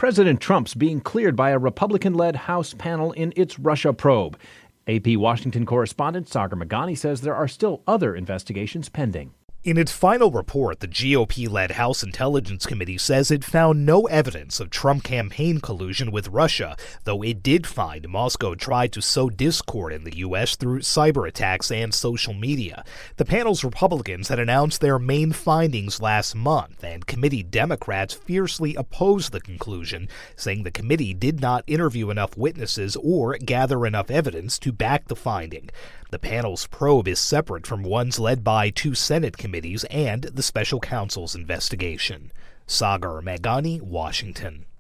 President Trump's being cleared by a Republican-led House panel in its Russia probe. AP Washington correspondent Sagar Meghani says there are still other investigations pending. In its final report, the GOP-led House Intelligence Committee says it found no evidence of Trump campaign collusion with Russia, though it did find Moscow tried to sow discord in the U.S. through cyber attacks and social media. The panel's Republicans had announced their main findings last month, and committee Democrats fiercely opposed the conclusion, saying the committee did not interview enough witnesses or gather enough evidence to back the finding. The panel's probe is separate from ones led by two Senate committees and the special counsel's investigation. Sagar Meghani, Washington.